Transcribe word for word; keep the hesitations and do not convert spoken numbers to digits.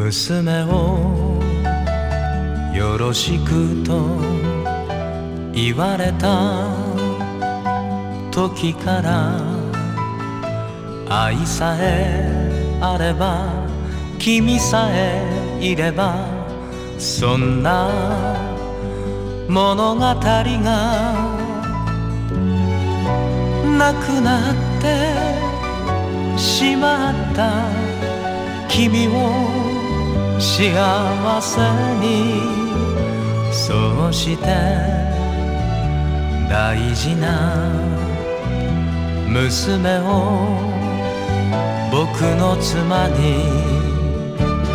娘をよろしくと言われた時から愛さえあれば君さえいればそんな物語がなくなってしまった君を幸せにそうして大事な娘を僕の妻に